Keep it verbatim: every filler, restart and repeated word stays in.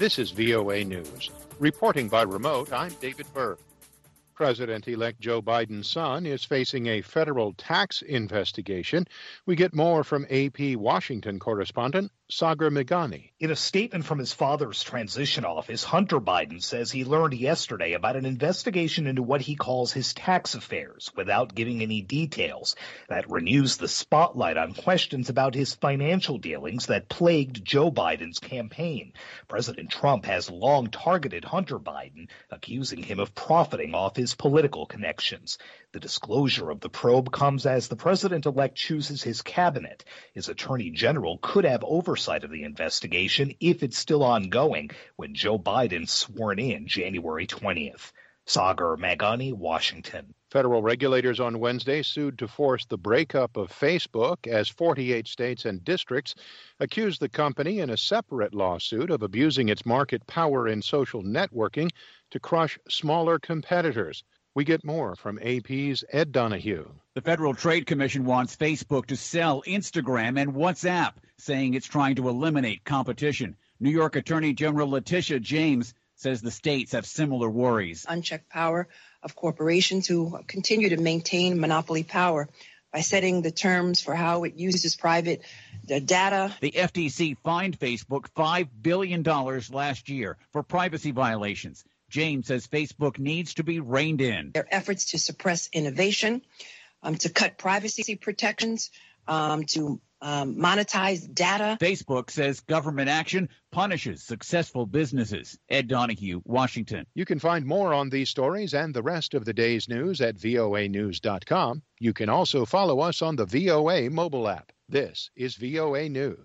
This is V O A News. Reporting by remote, I'm David Burr. President-elect Joe Biden's son is facing a federal tax investigation. We get more from A P Washington correspondent Sagar Meghani. In a statement from his father's transition office, Hunter Biden says he learned yesterday about an investigation into what he calls his tax affairs without giving any details. That renews the spotlight on questions about his financial dealings that plagued Joe Biden's campaign. President Trump has long targeted Hunter Biden, accusing him of profiting off his political connections. The disclosure of the probe comes as the president-elect chooses his cabinet. His attorney general could have oversight of the investigation if it's still ongoing when Joe Biden's sworn in January twentieth. Sagar Meghani, Washington. Federal regulators on Wednesday sued to force the breakup of Facebook as forty-eight states and districts accused the company in a separate lawsuit of abusing its market power in social networking to crush smaller competitors. We get more from A P's Ed Donahue. The Federal Trade Commission wants Facebook to sell Instagram and WhatsApp, saying it's trying to eliminate competition. New York Attorney General Letitia James says the states have similar worries. Unchecked power of corporations who continue to maintain monopoly power by setting the terms for how it uses private data. The F T C fined Facebook five billion dollars last year for privacy violations. James says Facebook needs to be reined in. Their efforts to suppress innovation, um, to cut privacy protections, um, to um, monetize data. Facebook says government action punishes successful businesses. Ed Donahue, Washington. You can find more on these stories and the rest of the day's news at V O A news dot com. You can also follow us on the V O A mobile app. This is V O A News.